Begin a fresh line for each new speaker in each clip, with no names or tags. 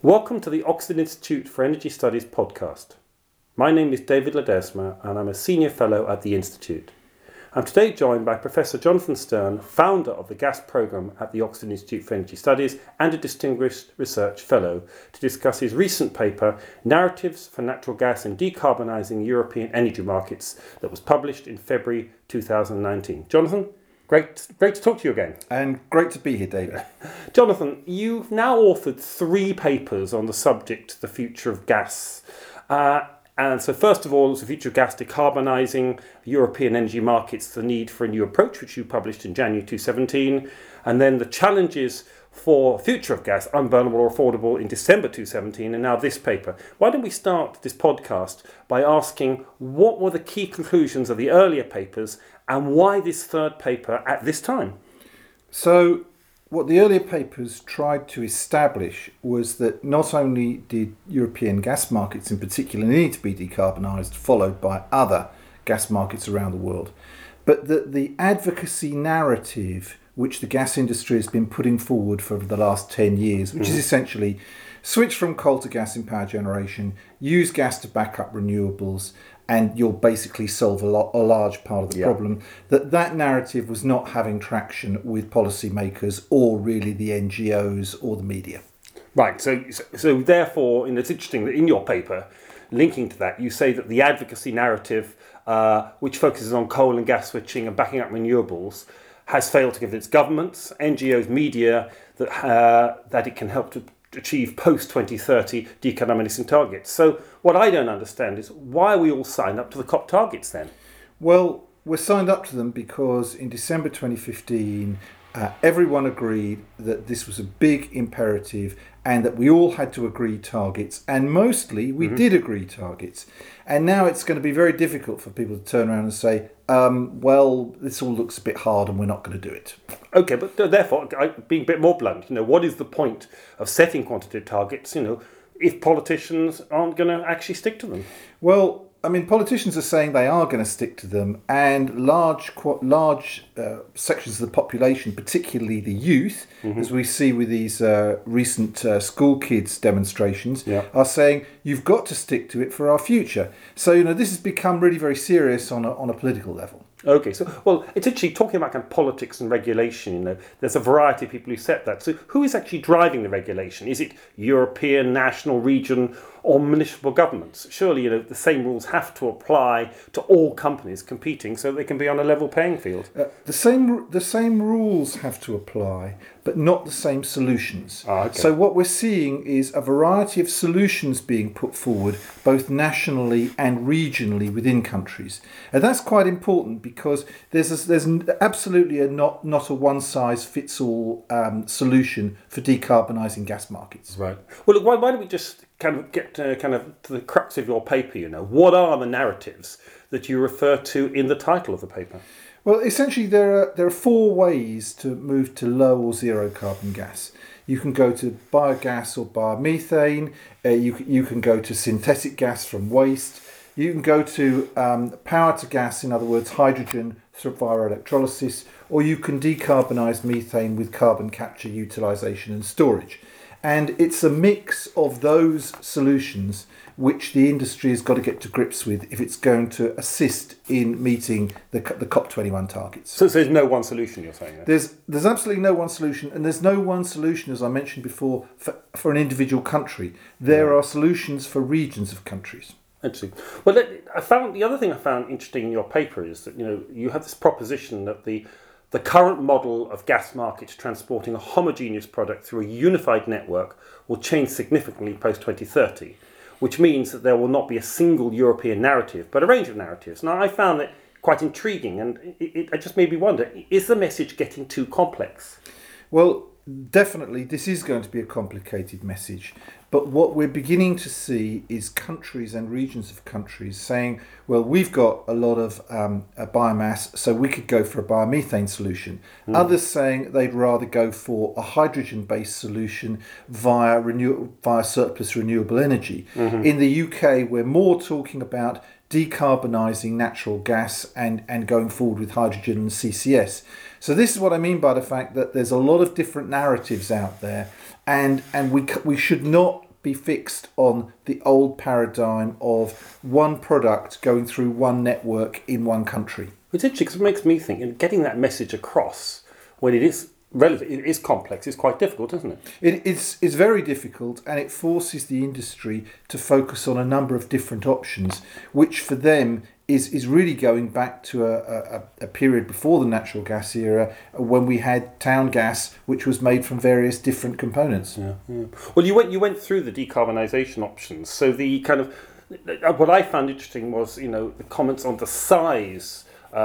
Welcome to the Oxford Institute for Energy Studies podcast. My name is David Ledesma and I'm a Senior Fellow at the Institute. I'm today joined by Professor Jonathan Stern, founder of the Gas Programme at the Oxford Institute for Energy Studies and a Distinguished Research Fellow, to discuss his recent paper, Narratives for Natural Gas and Decarbonising European Energy Markets, that was published in February 2019. Jonathan, great to talk to you again.
And great to be here, David.
Jonathan, you've now authored 3 papers on the subject, the future of gas. And so first of all, it's the future of gas, decarbonising European energy markets, the need for a new approach, which you published in January 2017. And then the challenges for future of gas, unburnable or affordable, in December 2017, and now this paper. Why don't we start this podcast by asking what were the key conclusions of the earlier papers and why this third paper at this time?
So what the earlier papers tried to establish was that not only did European gas markets in particular need to be decarbonised, followed by other gas markets around the world, but that the advocacy narrative which the gas industry has been putting forward for the last 10 years, which is essentially switch from coal to gas in power generation, use gas to back up renewables, and you'll basically solve a large part of the problem, that narrative was not having traction with policymakers or really the NGOs or the media.
Right, so therefore, and it's interesting that in your paper, linking to that, you say that the advocacy narrative, which focuses on coal and gas switching and backing up renewables, has failed to give its governments, NGOs, media, that it can help to achieve post-2030 decarbonising targets. So what I don't understand is why we all signed up to the COP targets then?
Well, we're signed up to them because in December 2015, everyone agreed that this was a big imperative and that we all had to agree targets. And mostly we did agree targets. And now it's going to be very difficult for people to turn around and say, well, this all looks a bit hard and we're not going to do it.
Okay, but therefore, being a bit more blunt, what is the point of setting quantitative targets, if politicians aren't going to actually stick to them?
Well, I mean, politicians are saying they are going to stick to them, and large sections of the population, particularly the youth, as we see with these recent school kids demonstrations, are saying you've got to stick to it for our future. So, this has become really very serious on a political level.
Okay, so, it's actually talking about kind of politics and regulation, there's a variety of people who set that. So who is actually driving the regulation? Is it European, national, region, or municipal governments? Surely, the same rules have to apply to all companies competing so they can be on a level playing field.
The same rules have to apply, but not the same solutions.
Okay.
So what we're seeing is a variety of solutions being put forward, both nationally and regionally within countries. And that's quite important because there's absolutely not a one-size-fits-all solution for decarbonising gas markets.
Right. Well, look, why don't we just kind of get to the crux of your paper, What are the narratives that you refer to in the title of the paper?
Well, essentially there are 4 ways to move to low or zero carbon gas. You can go to biogas or biomethane. You can go to synthetic gas from waste. You can go to power to gas, in other words, hydrogen via electrolysis, or you can decarbonise methane with carbon capture, utilisation and storage. And it's a mix of those solutions which the industry has got to get to grips with if it's going to assist in meeting the COP21 targets.
So there's no one solution, you're saying?
There's absolutely no one solution, and there's no one solution, as I mentioned before, for an individual country. There are solutions for regions of countries.
Interesting. Well, the other thing I found interesting in your paper is that you have this proposition that the current model of gas markets transporting a homogeneous product through a unified network will change significantly post-2030, which means that there will not be a single European narrative, but a range of narratives. Now, I found that quite intriguing, and it just made me wonder, is the message getting too complex?
Well, definitely this is going to be a complicated message, but what we're beginning to see is countries and regions of countries saying, well, we've got a lot of biomass, so we could go for a biomethane solution. Others saying they'd rather go for a hydrogen-based solution via surplus renewable energy. In the UK, we're more talking about decarbonising natural gas and going forward with hydrogen and CCS. So this is what I mean by the fact that there's a lot of different narratives out there, and we should not be fixed on the old paradigm of one product going through one network in one country.
It's interesting because it makes me think, and getting that message across when it is relevant, it is complex, it's quite difficult, isn't it?
It's very difficult, and it forces the industry to focus on a number of different options, which for them is really going back to a period before the natural gas era, when we had town gas, which was made from various different components.
Yeah, yeah. Well, you went through the decarbonisation options. So the kind of what I found interesting was the comments on the size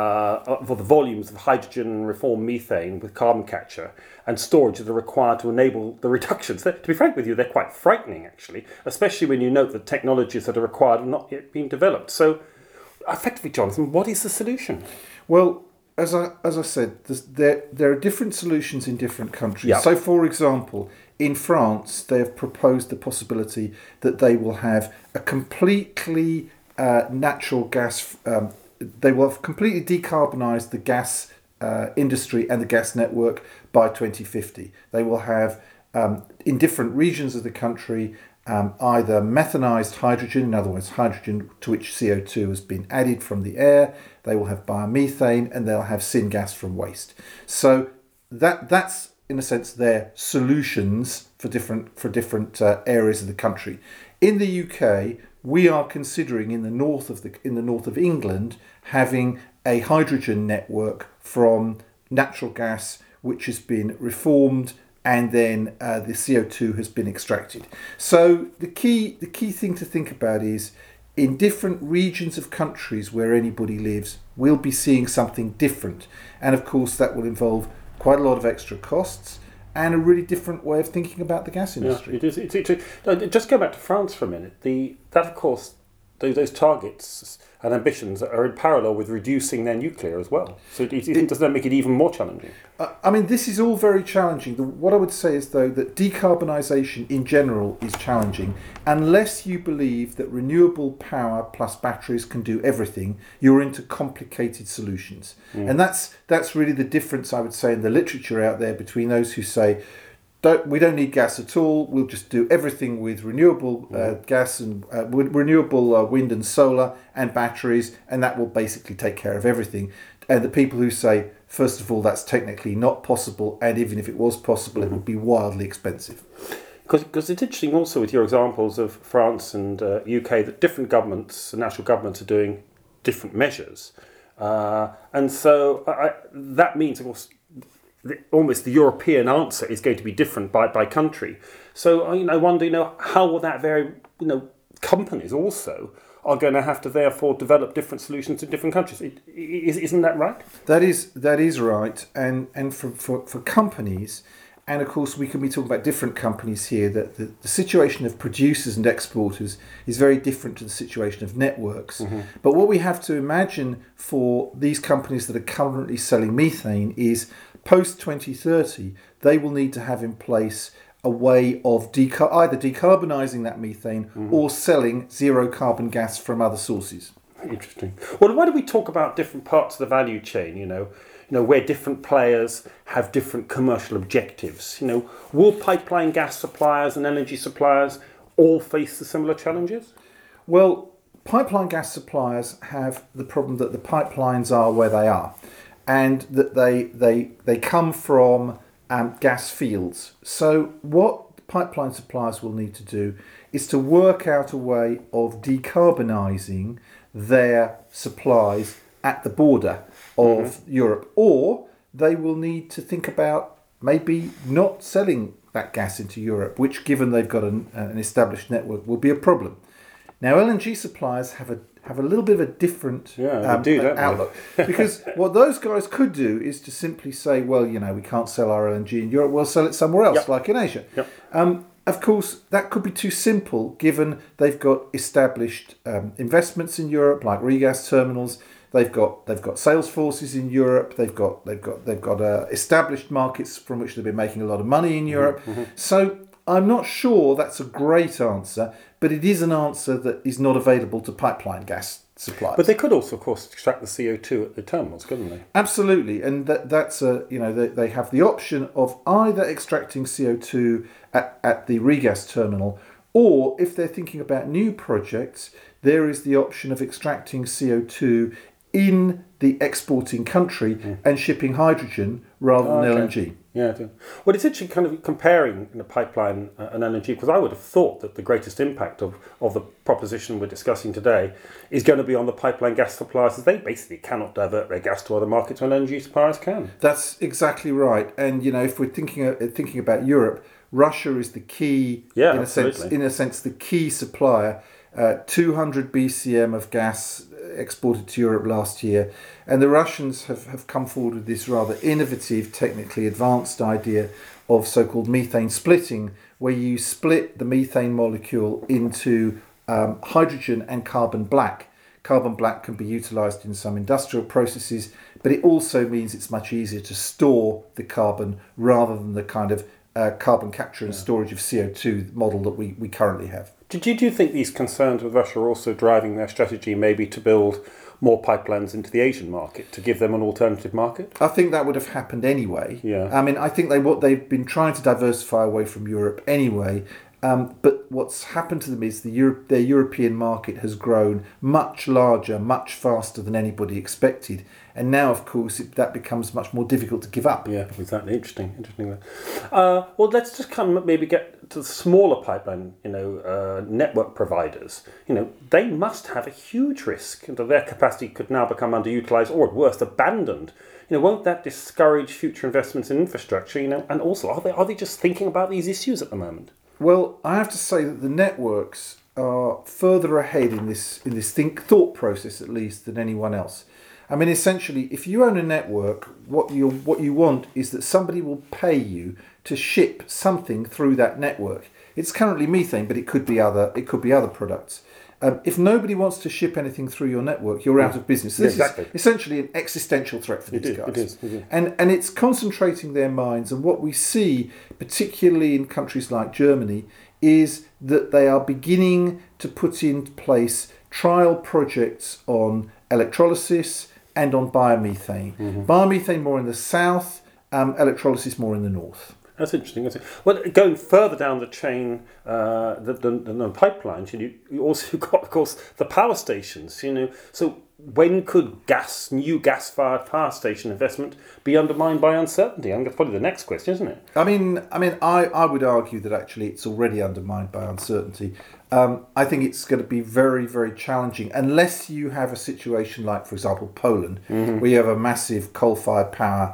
for the volumes of hydrogen reformed methane with carbon capture and storage that are required to enable the reductions. To be frank with you, they're quite frightening, actually, especially when you note the technologies that are required have not yet been developed. So, effectively, Jonathan, what is the solution?
Well, as I said, there are different solutions in different countries.
Yeah.
So, for example, in France, they have proposed the possibility that they will have a completely natural gas. They will have completely decarbonised the gas industry and the gas network by 2050. They will have, in different regions of the country, either methanized hydrogen, in other words, hydrogen to which CO2 has been added from the air. They will have biomethane, and they'll have syngas from waste. So that's in a sense their solutions for different areas of the country. In the UK, we are considering in the north of England having a hydrogen network from natural gas which has been reformed, and then the CO2 has been extracted. So the key thing to think about is, in different regions of countries where anybody lives, we'll be seeing something different. And of course that will involve quite a lot of extra costs and a really different way of thinking about the gas industry.
Yeah, it is. Just go back to France for a minute. That, of course, those targets and ambitions are in parallel with reducing their nuclear as well. So does that make it even more challenging?
I mean, this is all very challenging. What I would say is, though, that decarbonisation in general is challenging. Unless you believe that renewable power plus batteries can do everything, you're into complicated solutions. And that's really the difference, I would say, in the literature out there between those who say, we don't need gas at all, we'll just do everything with renewable gas and renewable wind and solar and batteries, and that will basically take care of everything. And the people who say, first of all, that's technically not possible, and even if it was possible, it would be wildly expensive.
Because it's interesting also with your examples of France and UK that different governments, national governments, are doing different measures. And so that means, of course, almost the European answer is going to be different by country. So I wonder, how will that vary? Companies also are going to have to therefore develop different solutions in different countries. Isn't that right?
That is right. And for companies, and of course we can be talking about different companies here, that the situation of producers and exporters is very different to the situation of networks. Mm-hmm. But what we have to imagine for these companies that are currently selling methane is, post 2030, they will need to have in place a way of either decarbonising that methane or selling zero carbon gas from other sources.
Interesting. Well, why don't we talk about different parts of the value chain, where different players have different commercial objectives? Will pipeline gas suppliers and energy suppliers all face the similar challenges?
Well, pipeline gas suppliers have the problem that the pipelines are where they are, and that they come from gas fields. So what pipeline suppliers will need to do is to work out a way of decarbonising their supplies at the border of Europe, or they will need to think about maybe not selling that gas into Europe, which, given they've got an established network, will be a problem. Now, LNG suppliers have a little bit of a different outlook. Because what those guys could do is to simply say, well, we can't sell our LNG in Europe, we'll sell it somewhere else, like in Asia. Yep. Of course, that could be too simple, given they've got established investments in Europe, like regas terminals. They've got sales forces in Europe. They've got established markets from which they've been making a lot of money in Europe. Mm-hmm. So I'm not sure that's a great answer, but it is an answer that is not available to pipeline gas suppliers.
But they could also, of course, extract the CO2 at the terminals, couldn't they?
Absolutely, and that's they have the option of either extracting CO2 at the regas terminal, Or if they're thinking about new projects, there is the option of extracting CO2 in the exporting country and shipping hydrogen rather than LNG.
Yeah, I do. Well, it's interesting kind of comparing the pipeline and LNG, because I would have thought that the greatest impact of the proposition we're discussing today is going to be on the pipeline gas suppliers, as they basically cannot divert their gas to other markets when LNG suppliers can.
That's exactly right. And, if we're thinking about Europe, Russia is the key,
Yeah,
in
absolutely.
a sense, the key supplier. 200 BCM of gas exported to Europe last year. And the Russians have come forward with this rather innovative, technically advanced idea of so-called methane splitting, where you split the methane molecule into hydrogen and carbon black. Carbon black can be utilised in some industrial processes, but it also means it's much easier to store the carbon rather than the kind of carbon capture and storage of CO2 model that we currently have.
Do you think these concerns with Russia are also driving their strategy maybe to build more pipelines into the Asian market, to give them an alternative market?
I think that would have happened anyway.
Yeah.
I mean, I think they've been trying to diversify away from Europe anyway. But what's happened to them is their European market has grown much larger, much faster than anybody expected. And now, of course, that becomes much more difficult to give up.
Yeah, exactly. Interesting. Well, let's just maybe get to the smaller pipeline, network providers. They must have a huge risk that their capacity could now become underutilized or, at worst, abandoned. Won't that discourage future investments in infrastructure? And also, are they just thinking about these issues at the moment?
Well, I have to say that the networks are further ahead in this thought process, at least, than anyone else. I mean, essentially, if you own a network, what you want is that somebody will pay you to ship something through that network. It's currently methane, but it could be other products. If nobody wants to ship anything through your network, you're out of business. So this is essentially an existential threat for these guys.
It is.
And it's concentrating their minds. And what we see, particularly in countries like Germany, is that they are beginning to put in place trial projects on electrolysis and on biomethane. Biomethane more in the south, electrolysis more in the north.
That's interesting. Well, going further down the chain, the pipelines, you also got, of course, the power stations. So when could new gas-fired power station investment be undermined by uncertainty? I think that's probably the next question, isn't it?
I would argue that actually it's already undermined by uncertainty. I think it's going to be very, very challenging unless you have a situation like, for example, Poland, where you have a massive coal-fired power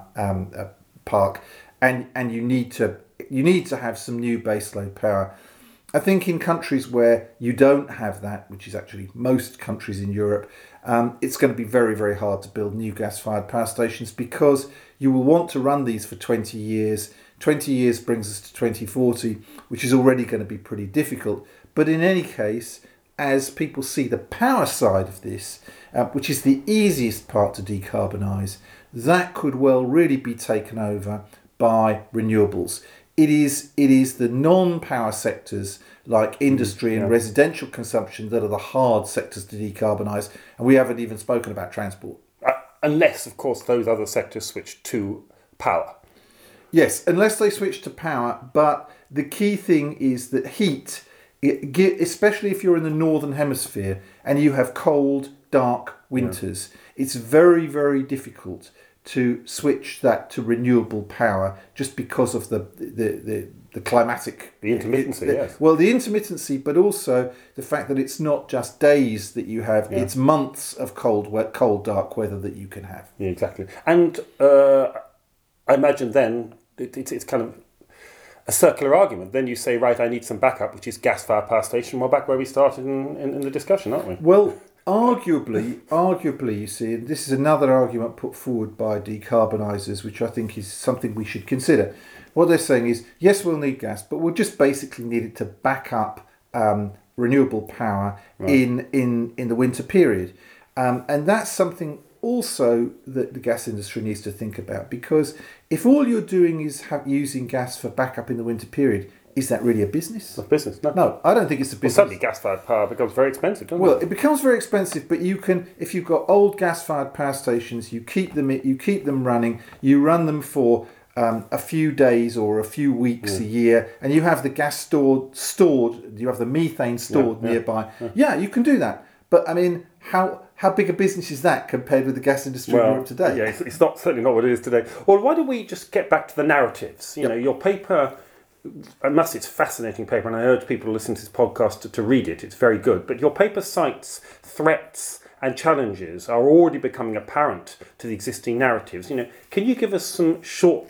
park. And you need to have some new baseload power. I think in countries where you don't have that, which is actually most countries in Europe, it's going to be very, very hard to build new gas-fired power stations because you will want to run these for 20 years. 20 years brings us to 2040, which is already going to be pretty difficult. But in any case, as people see the power side of this, which is the easiest part to decarbonise, that could well really be taken over by renewables. It is the non-power sectors like industry and residential consumption that are the hard sectors to decarbonise, and we haven't even spoken about transport.
Unless, of course, those other sectors switch to power.
Yes, unless they switch to power, but the key thing is that heat, especially if you're in the northern hemisphere and you have cold, dark winters, it's very, very difficult to switch that to renewable power just because of the climatic...
The intermittency, yes.
Well, the intermittency, but also the fact that it's not just days that you have, it's months of cold, dark weather that you can have.
Yeah, exactly. And I imagine then it's kind of a circular argument. Then you say, right, I need some backup, which is gas-fired power station. We're back where we started in the discussion, aren't we?
Well, Arguably, you see, and this is another argument put forward by decarbonisers, which I think is something we should consider. What they're saying is, yes, we'll need gas, but we'll just basically need it to back up renewable power in the winter period. And that's something also that the gas industry needs to think about, because if all you're doing is using gas for backup in the winter period, is that really a business?
It's a business, no.
No, I don't think it's a business.
Well, suddenly gas-fired power becomes very expensive, doesn't it?
Well, it becomes very expensive, but you can, if you've got old gas-fired power stations, you keep them running, you run them for a few days or a few weeks a year, and you have the gas stored, you have the methane stored nearby. Yeah, you can do that. But I mean, how big a business is that compared with the gas industry in Europe today?
Yeah, it's not certainly not what it is today. Well, why don't we just get back to the narratives? You know, your paper, I must say it's a fascinating paper, and I urge people to listen to this podcast to read it. It's very good. But your paper cites threats and challenges are already becoming apparent to the existing narratives. You know, can you give us some short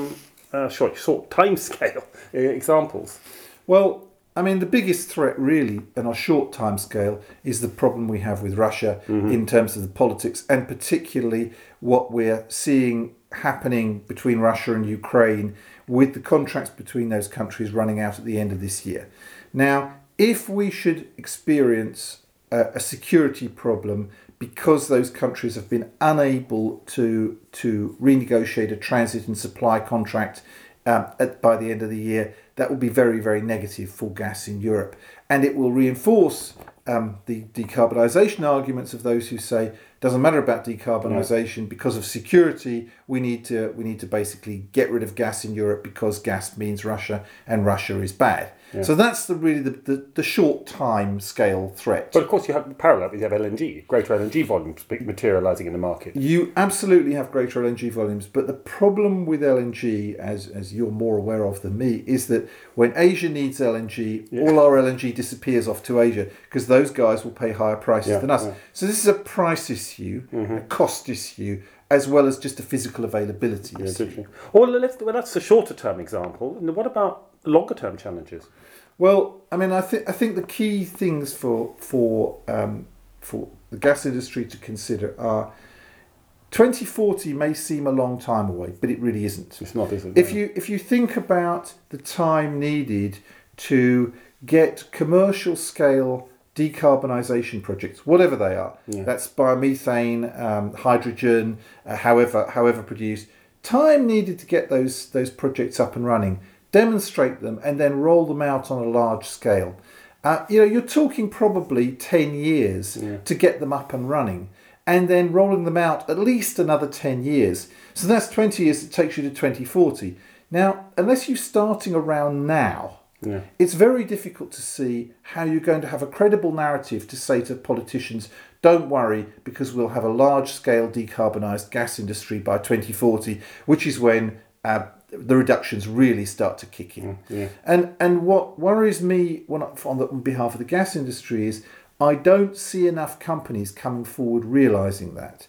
timescale examples?
Well, I mean, the biggest threat really in our short time scale is the problem we have with Russia in terms of the politics, and particularly what we're seeing happening between Russia and Ukraine with the contracts between those countries running out at the end of this year. Now, if we should experience a security problem because those countries have been unable to renegotiate a transit and supply contract by the end of the year, that will be very, very negative for gas in Europe. And it will reinforce the decarbonisation arguments of those who say it doesn't matter about decarbonisation because of security. We need to basically get rid of gas in Europe because gas means Russia and Russia is bad. Yeah. So that's really the short time scale threat.
But of course, you have parallel. You have LNG, greater LNG volumes materialising in the market.
You absolutely have greater LNG volumes, but the problem with LNG, as you're more aware of than me, is that when Asia needs LNG, all our LNG disappears off to Asia because those guys will pay higher prices than us. Yeah. So this is a price issue, a cost issue, as well as just a physical availability issue.
Well, that's a shorter term example. And what about longer term challenges?
Well, I mean, I think the key things for the gas industry to consider are 2040 may seem a long time away, but it really isn't.
It's not, is it?
If you think about the time needed to get commercial scale decarbonisation projects, whatever they are, that's biomethane, hydrogen, however produced, time needed to get those projects up and running, demonstrate them, and then roll them out on a large scale. You're talking probably 10 years to get them up and running, and then rolling them out at least another 10 years. So that's 20 years. It takes you to 2040. Now, unless you're starting around now, it's very difficult to see how you're going to have a credible narrative to say to politicians, don't worry, because we'll have a large-scale decarbonised gas industry by 2040, which is when the reductions really start to kick in. And what worries me on behalf of the gas industry is I don't see enough companies coming forward realising that.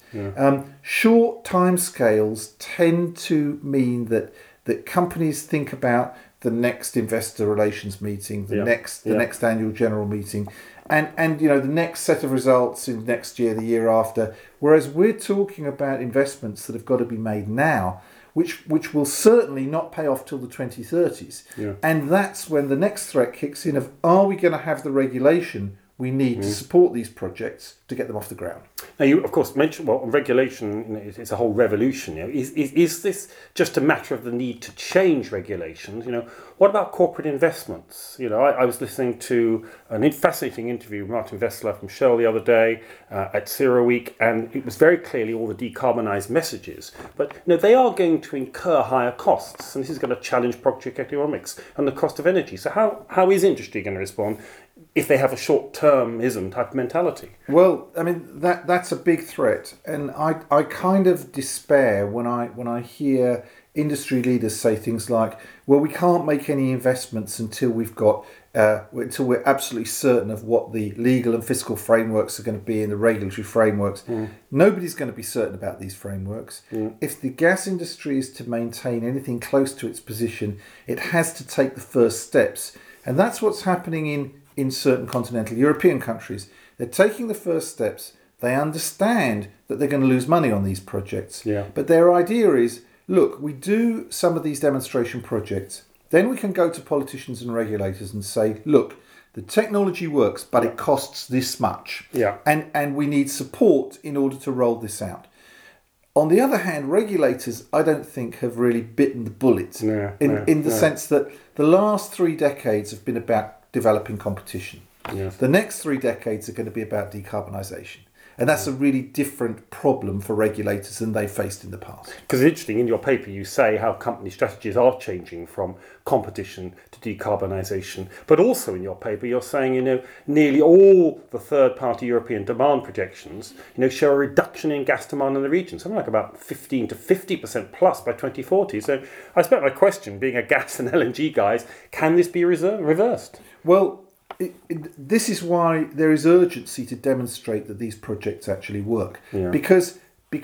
Short timescales tend to mean that companies think about the next investor relations meeting, the next annual general meeting, and the next set of results in next year, the year after. Whereas we're talking about investments that have got to be made now, which will certainly not pay off till the 2030s. And that's when the next threat kicks in of, are we going to have the regulation we need to support these projects to get them off the ground?
Now, you, of course, mentioned, on regulation, it's a whole revolution. Is this just a matter of the need to change regulations? What about corporate investments? I was listening to a fascinating interview with Martin Vessler from Shell the other day at CERAWeek, and it was very clearly all the decarbonised messages. But they are going to incur higher costs, and this is going to challenge project economics and the cost of energy. So how is industry going to respond if they have a short-termism type of mentality?
Well, I mean, that's a big threat, and I kind of despair when I hear industry leaders say things like, well, we can't make any investments until until we're absolutely certain of what the legal and fiscal frameworks are going to be in the regulatory frameworks. Nobody's going to be certain about these frameworks. If the gas industry is to maintain anything close to its position, it has to take the first steps, and that's what's happening in certain continental European countries. They're taking the first steps. They understand that they're going to lose money on these projects. But their idea is, look, we do some of these demonstration projects, then we can go to politicians and regulators and say, look, the technology works, but it costs this much. And we need support in order to roll this out. On the other hand, regulators, I don't think, have really bitten the bullet in the sense that the last 3 decades have been about developing competition. The next 3 decades are going to be about decarbonisation. And that's a really different problem for regulators than they faced in the past.
Because it's interesting, in your paper you say how company strategies are changing from competition to decarbonisation. But also in your paper you're saying, nearly all the third-party European demand projections, show a reduction in gas demand in the region, something like about 15 to 50% plus by 2040. So I expect my question, being a gas and LNG guy, can this be reversed?
Well, this is why there is urgency to demonstrate that these projects actually work.
Yeah.
Because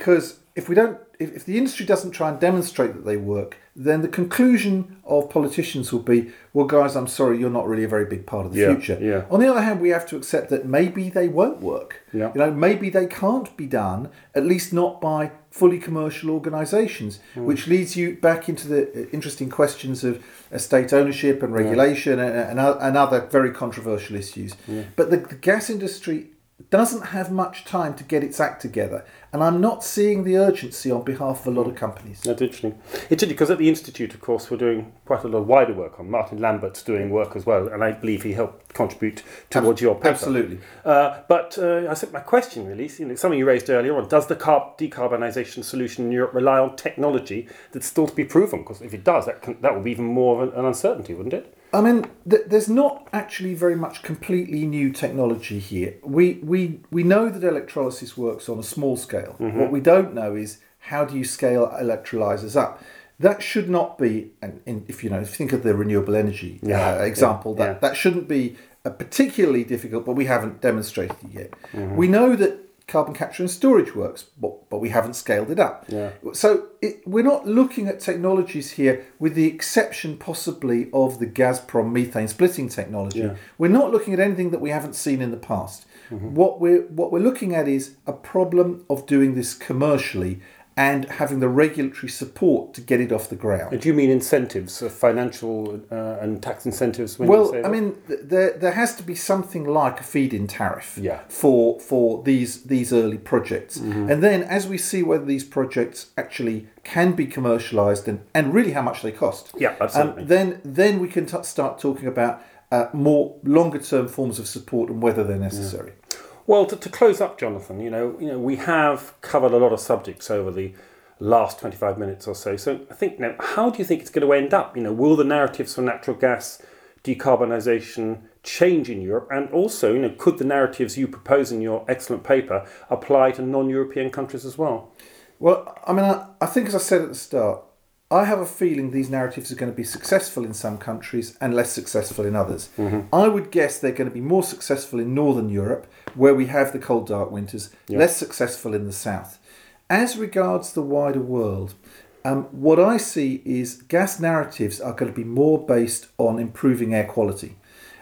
if the industry doesn't try and demonstrate that they work, then the conclusion of politicians will be, well, guys, I'm sorry, you're not really a very big part of the future.
Yeah.
On the other hand, we have to accept that maybe they won't work.
Yeah.
Maybe they can't be done, at least not by fully commercial organisations, which leads you back into the interesting questions of state ownership and regulation and other very controversial issues. Yeah. But the gas industry doesn't have much time to get its act together, and I'm not seeing the urgency on behalf of a lot of companies.
That's interesting. It's interesting because at the Institute, of course, we're doing quite a lot of wider work on. Martin Lambert's doing work as well, and I believe he helped contribute towards your paper.
Absolutely.
But I think my question really is, something you raised earlier on, does the decarbonisation solution in Europe rely on technology that's still to be proven? Because if it does, that will be even more of an uncertainty, wouldn't it?
I mean, there's not actually very much completely new technology here. We know that electrolysis works on a small scale. Mm-hmm. What we don't know is how do you scale electrolyzers up. That should not be, and if you think of the renewable energy example, that shouldn't be particularly difficult, but we haven't demonstrated it yet. Mm-hmm. We know that carbon capture and storage works, but we haven't scaled it up.
Yeah.
So we're not looking at technologies here, with the exception possibly of the Gazprom methane splitting technology.
Yeah.
We're not looking at anything that we haven't seen in the past. Mm-hmm. What we're looking at is a problem of doing this commercially and having the regulatory support to get it off the ground.
Do you mean incentives, financial and tax incentives? When you say that?
I mean, there has to be something like a feed-in tariff
Yeah.
for these early projects. Mm-hmm. And then as we see whether these projects actually can be commercialised and really how much they cost,
Yeah, absolutely.
then we can start talking about more longer-term forms of support and whether they're necessary.
Yeah. Well, to close up, Jonathan, we have covered a lot of subjects over the last 25 minutes or so. So I think now, how do you think it's going to end up? Will the narratives for natural gas decarbonisation change in Europe? And also, could the narratives you propose in your excellent paper apply to non-European countries as well?
Well, I mean, I think, as I said at the start, I have a feeling these narratives are going to be successful in some countries and less successful in others. Mm-hmm. I would guess they're going to be more successful in Northern Europe, where we have the cold, dark winters, less successful in the south. As regards the wider world, what I see is gas narratives are going to be more based on improving air quality,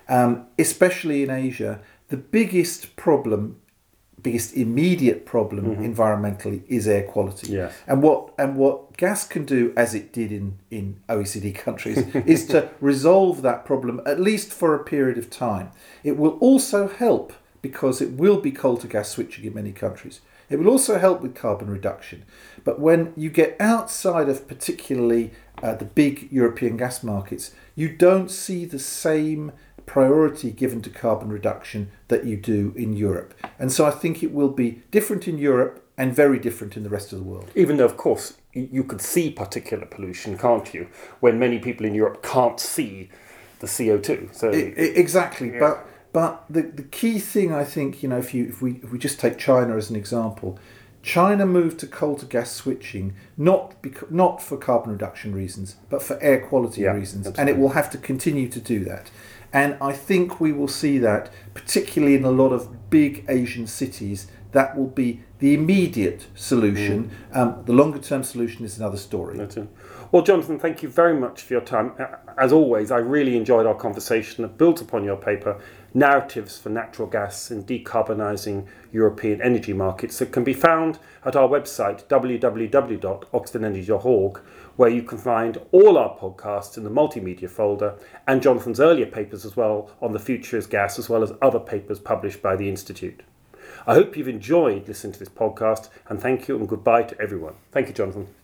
especially in Asia. The biggest immediate problem mm-hmm. environmentally is air quality.
Yes.
And what gas can do, as it did in OECD countries, is to resolve that problem, at least for a period of time. It will also help because it will be coal to gas switching in many countries. It will also help with carbon reduction. But when you get outside of particularly the big European gas markets, you don't see the same priority given to carbon reduction that you do in Europe. And so I think it will be different in Europe and very different in the rest of the world.
Even though, of course, you could see particulate pollution, can't you? When many people in Europe can't see the CO2. So
exactly.
Yeah.
But the key thing, I think, if we just take China as an example, China moved to coal to gas switching not for carbon reduction reasons, but for air quality reasons,
absolutely.
And it will have to continue to do that. And I think we will see that, particularly in a lot of big Asian cities. That will be the immediate solution. The longer-term solution is another story.
That's it. Well, Jonathan, thank you very much for your time. As always, I really enjoyed our conversation that built upon your paper, Narratives for Natural Gas and Decarbonising European Energy Markets, that can be found at our website, www.oxfordenergy.org, where you can find all our podcasts in the multimedia folder and Jonathan's earlier papers as well on the future of gas, as well as other papers published by the Institute. I hope you've enjoyed listening to this podcast, and thank you and goodbye to everyone. Thank you, Jonathan.